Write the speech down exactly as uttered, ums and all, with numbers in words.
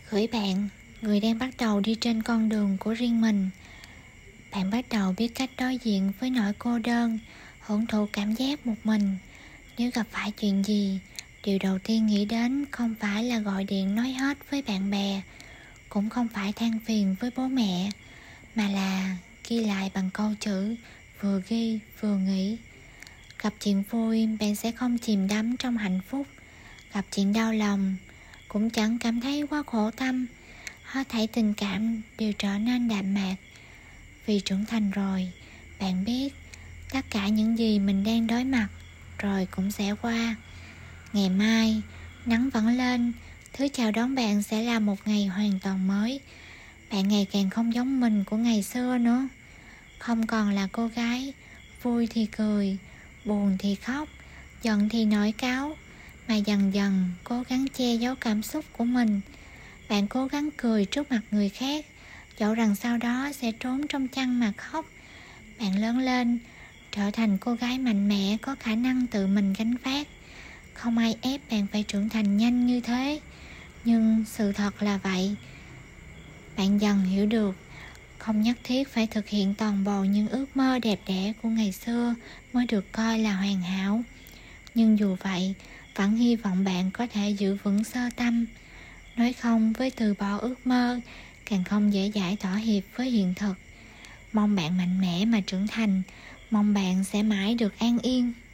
Gửi bạn, người đang bắt đầu đi trên con đường của riêng mình. Bạn bắt đầu biết cách đối diện với nỗi cô đơn, hưởng thụ cảm giác một mình. Nếu gặp phải chuyện gì, điều đầu tiên nghĩ đến không phải là gọi điện nói hết với bạn bè, cũng không phải than phiền với bố mẹ, mà là ghi lại bằng câu chữ, vừa ghi vừa nghĩ. Gặp chuyện vui, bạn sẽ không chìm đắm trong hạnh phúc. Gặp chuyện đau lòng, cũng chẳng cảm thấy quá khổ tâm. Hết thảy tình cảm đều trở nên đạm mạc. Vì trưởng thành rồi, bạn biết tất cả những gì mình đang đối mặt rồi cũng sẽ qua. Ngày mai, nắng vẫn lên, thứ chào đón bạn sẽ là một ngày hoàn toàn mới. Bạn ngày càng không giống mình của ngày xưa nữa. Không còn là cô gái vui thì cười, buồn thì khóc, giận thì nổi cáu, mà dần dần cố gắng che giấu cảm xúc của mình. Bạn cố gắng cười trước mặt người khác, dẫu rằng sau đó sẽ trốn trong chăn mà khóc. Bạn lớn lên, trở thành cô gái mạnh mẽ, có khả năng tự mình gánh vác. Không ai ép bạn phải trưởng thành nhanh như thế, nhưng sự thật là vậy. Bạn dần hiểu được, không nhất thiết phải thực hiện toàn bộ những ước mơ đẹp đẽ của ngày xưa mới được coi là hoàn hảo. Nhưng dù vậy, vẫn hy vọng bạn có thể giữ vững sơ tâm. Nói không với từ bỏ ước mơ, càng không dễ dãi thỏa hiệp với hiện thực. Mong bạn mạnh mẽ mà trưởng thành, mong bạn sẽ mãi được an yên.